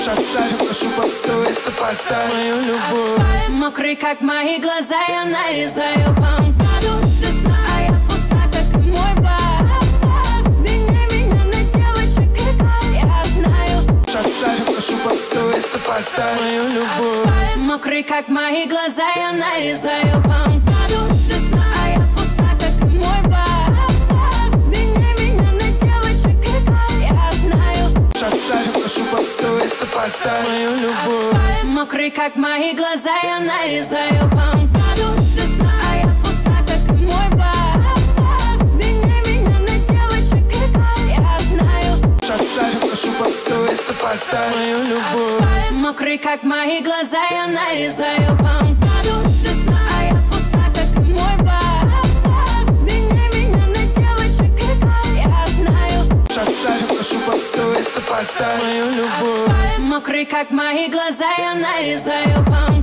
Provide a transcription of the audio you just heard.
Шаг ставим, прошу, постой, поставь мою любовь. Мокрый, как мои глаза, я нарезаю помпаду. Весна, а я пуста, как и мой бар. Меня на девочек играй, я знаю. Шаг ставим, прошу, постой, поставь мою любовь. Мокрый, как мои глаза, я нарезаю помпаду. Весна, а я пуста, как и мой бар. Меня на девочек играй, я знаю. Шаг ставим, прошу, постой, поставь мою любовь. Мокрый, как мои глаза, я нарезаю помпаду. Весна, а я пуста, как и мой бар. Меня на девочек играй, я знаю. Шаг ставим, прошу, постой, поставь мою любовь. Мокрый, как мои глаза, я нарезаю помпаду. Весна, а я пуста, как и мой бар. Меня на девочек играй, я знаю. Шаг ставим, прошу, постой, поставь мою любовь. Мокрый, как мои глаза, я нарезаю помпаду.